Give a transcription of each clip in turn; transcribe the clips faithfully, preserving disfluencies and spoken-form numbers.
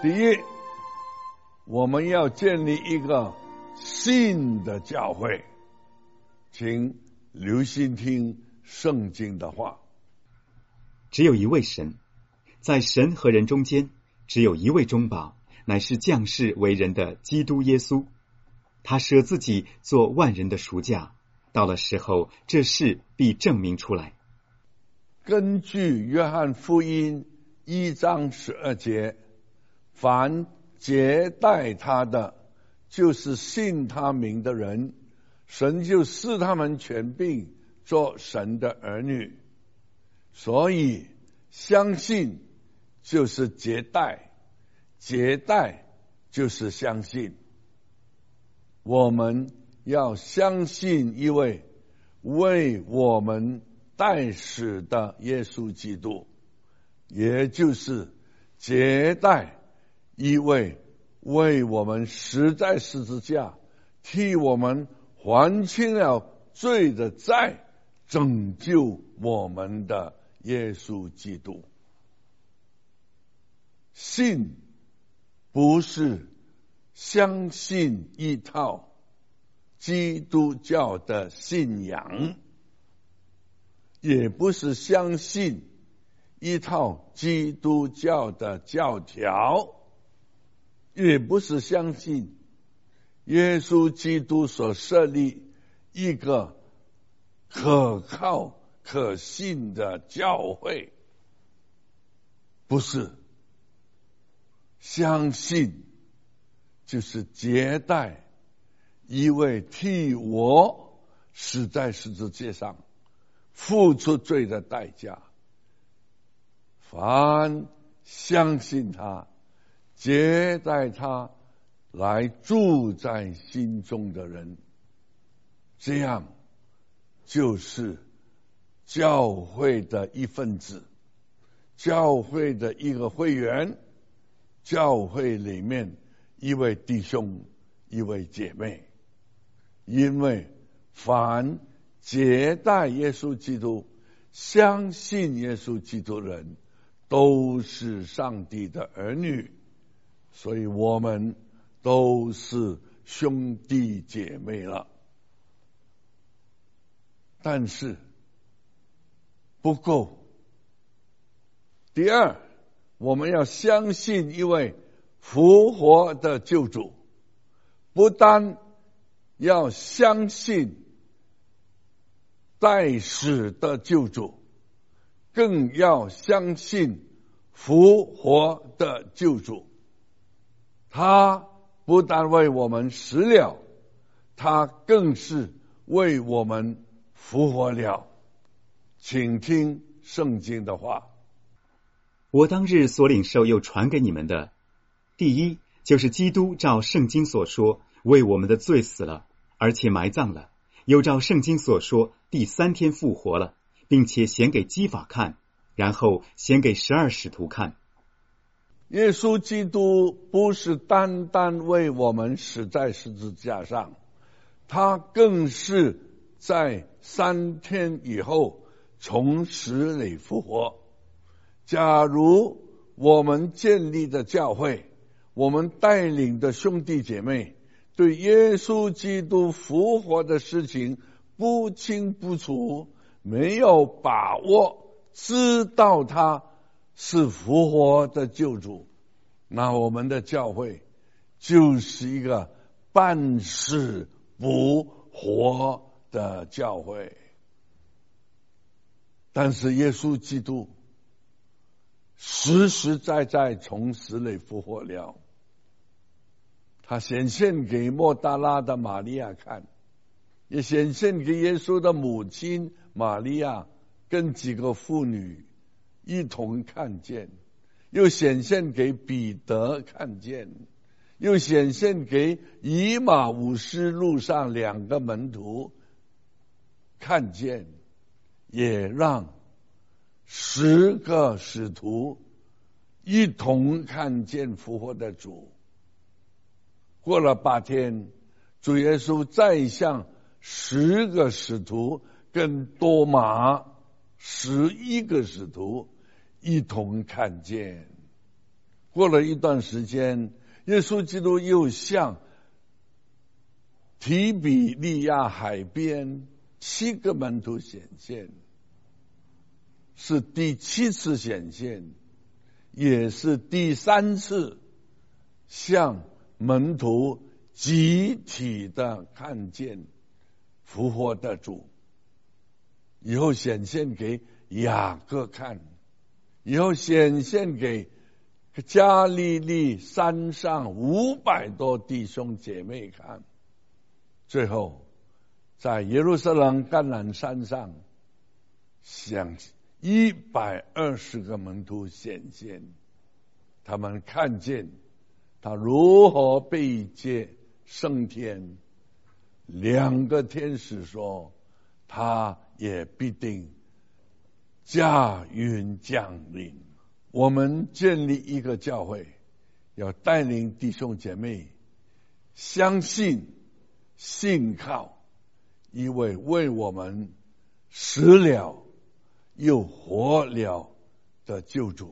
第一，我们要建立一个新的教会，请留心听圣经的话。 只有一位神，在神和人中间只有一位中保，乃是降世为人的基督耶稣。他舍自己做万人的赎价，到了时候，这事必证明出来。 根据约翰福音一章十二节，凡接待他的，就是信他名的人，神就赐他们权柄做神的儿女。所以相信就是接待，接待就是相信。我们要相信一位为我们代死的耶稣基督，也就是接待一位为我们死在十字架，替我们还清了罪的债，拯救我们的耶稣基督。信不是相信一套基督教的信仰，也不是相信一套基督教的教条，也不是相信耶稣基督所设立一个可靠可信的教会，不是。相信就是接待一位替我死在十字架上付出罪的代价，凡相信他接待他来住在心中的人，这样就是教会的一份子，教会的一个会员，教会里面一位弟兄一位姐妹。因为凡接待耶稣基督相信耶稣基督的人都是上帝的儿女，所以我们都是兄弟姐妹了。但是不够。第二，我们要相信一位复活的救主，不单要相信代死的救主，更要相信复活的救主。他不但为我们死了，他更是为我们复活了。请听圣经的话。 我当日所领受又传给你们的，第一就是基督照圣经所说为我们的罪死了，而且埋葬了，又照圣经所说第三天复活了，并且显给基法看，然后显给十二使徒看。 耶稣基督不是单单为我们死在十字架上，他更是在三天以后从死里复活。假如我们建立的教会，我们带领的兄弟姐妹对耶稣基督复活的事情不清不楚，没有把握知道他是复活的救主，那我们的教会就是一个半死不活的教会。但是耶稣基督实实在在从死里复活了，他显现给莫大拉的玛利亚看，也显现给耶稣的母亲玛利亚跟几个妇女一同看见，又显现给彼得看见，又显现给以马忤斯路上两个门徒看见，也让十个使徒一同看见复活的主。过了八天，主耶稣再向十个使徒跟多马十一个使徒一同看见。 过了一段时间，耶稣基督又向提比利亚海边七个门徒显现，是第七次显现，也是第三次向门徒集体的看见复活的主。以后显现给雅各看，以后显现给加利利山上五百多弟兄姐妹看，最后在耶路撒冷橄榄山上向一百二十个门徒显现，他们看见他如何被接升天。两个天使说，他也必定驾云降临。我们建立一个教会，要带领弟兄姐妹相信信靠一位为我们死了又活了的救主。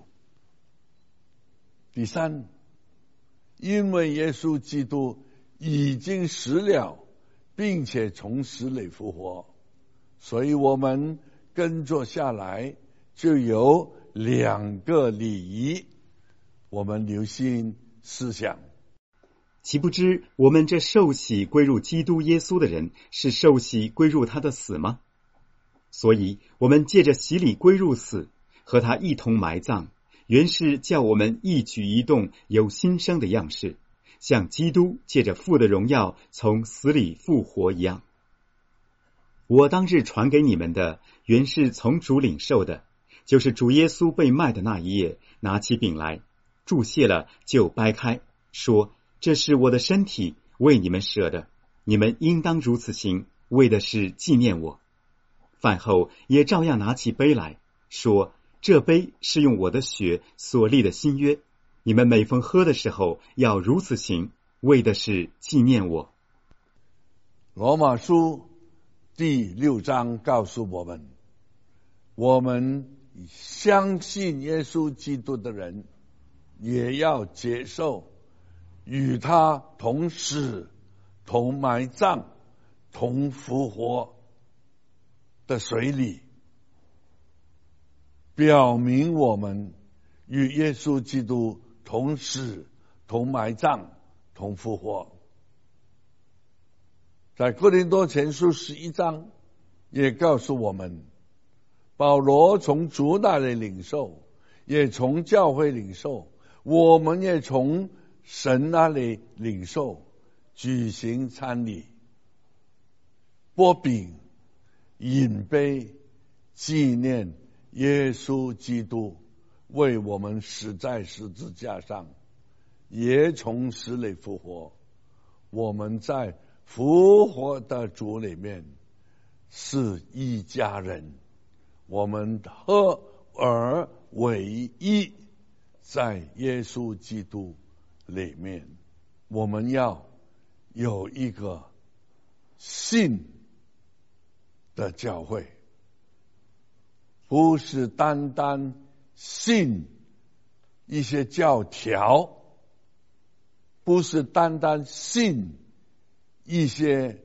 第三，因为耶稣基督已经死了并且从死里复活，所以我们跟着下来就有两个礼仪，我们留心思想。 岂不知我们这受洗归入基督耶稣的人，是受洗归入他的死吗？所以我们借着洗礼归入死，和他一同埋葬，原是叫我们一举一动有新生的样式，像基督借着父的荣耀从死里复活一样。我当日传给你们的，原是从主领受的，就是主耶稣被卖的那一夜，拿起饼来，祝谢了，就掰开，说：这是我的身体，为你们舍的，你们应当如此行，为的是纪念我。饭后也照样拿起杯来，说：这杯是用我的血所立的新约，你们每逢喝的时候要如此行，为的是纪念我。 罗马书第六章告诉我们，我们相信耶稣基督的人也要接受与他同死、同埋葬、同复活的水礼，表明我们与耶稣基督同死、同埋葬、同复活。在哥林多前书十一章也告诉我们，保罗从主那里领受，也从教会领受，我们也从神那里领受，举行餐礼，擘饼饮杯，纪念耶稣基督为我们死在十字架上，也从死里复活。我们在复活的主里面是一家人，我们合而为一，在耶稣基督里面，我们要有一个信的教会，不是单单信一些教条，不是单单信一些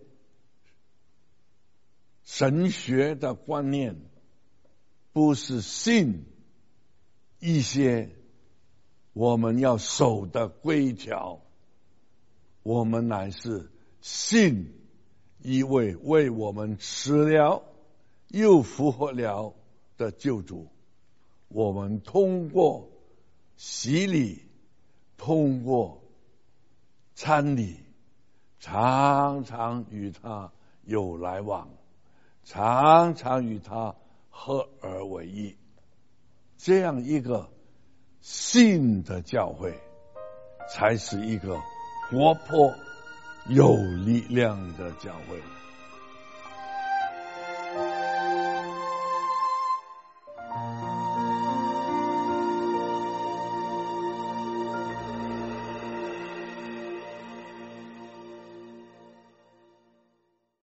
神学的观念，不是信一些我们要守的规条，我们乃是信一位为我们死了又复活了的救主。我们通过洗礼，通过参礼，常常与他有来往，常常与他合而为一。这样一个信的教会，才是一个活泼有力量的教会。